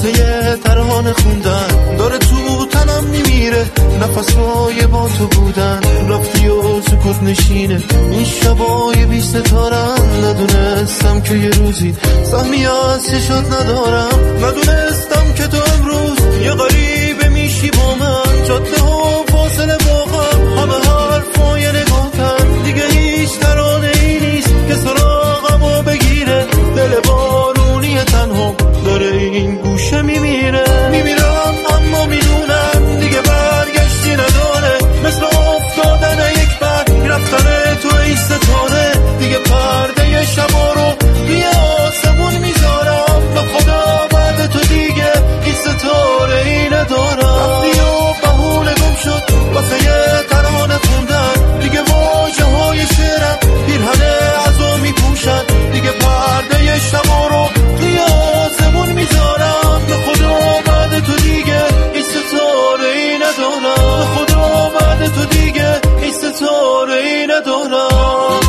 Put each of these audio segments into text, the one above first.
واسه یه ترانه خوندن، داره تو تنم میمیره نفسای با تو بودن. رفتی و سکوت نشینه این شبای بی ستارم، ندونستم که یه روزی سهمی از چشات ندارم، ندونستم که تو امروز یه غریبه میشی با من. جاده ها فاصله واقعا همه حرفای نگاهتن، دیگه هیچ ترانه ای نیست که سراغمو بگیره. دل بارونی تنها داره این گوشه میمیره. میمیرم اما میدونم دیگه برگشتی نداره، مثل افتادن یک برگ رفتن تو ای ستاره. دیگه پرده شبا رو توی آسمون میذارم، به خدا بعد تو دیگه این ستاره ای ندارم. رفتی و بهونه گم شد واسه یه ترانه خوندن، دیگه واژه های شعرم پیرهن عزا میپوشن. دیگه پرده شبا رو توی آسمون میذارم، به خدا بعد تو دیگه این ستاره ای ندارم، به خدا بعد تو دیگه این ستاره ای ندارم.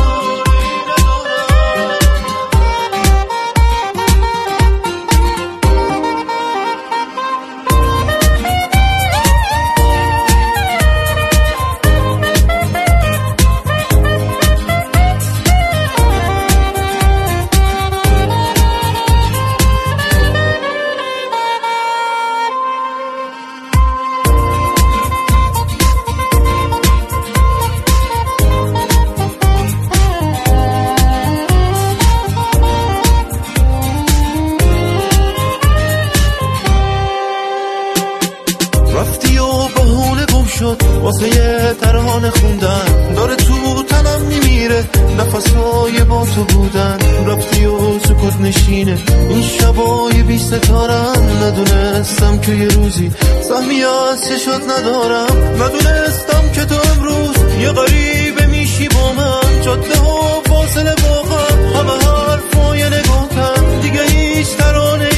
رفتی و بهونه گم شد واسه یه ترانه خوندن، داره تو تنم میمیره نفسای با تو بودن. رفتی و سکوت نشینه این شبای بی ستارم، ندونستم که یه روزی سهمی از چشات ندارم، ندونستم که تو امروز یه غریبه میشی با من. جاده ها فاصله واقعا همه حرفای نگاهتن، دیگه هیچ ترانه